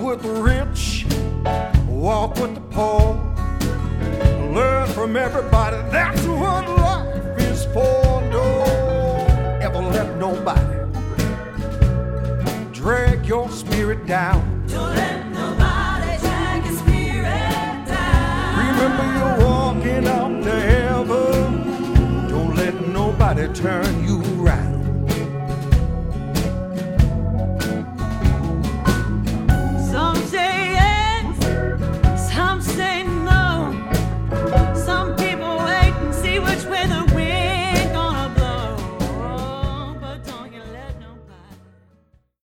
with the rich, walk with the poor, learn from everybody. That's what life is for. Don't ever let nobody drag your spirit down. Don't let nobody drag your spirit down. Remember you're walking out to heaven. Don't let nobody turn you around.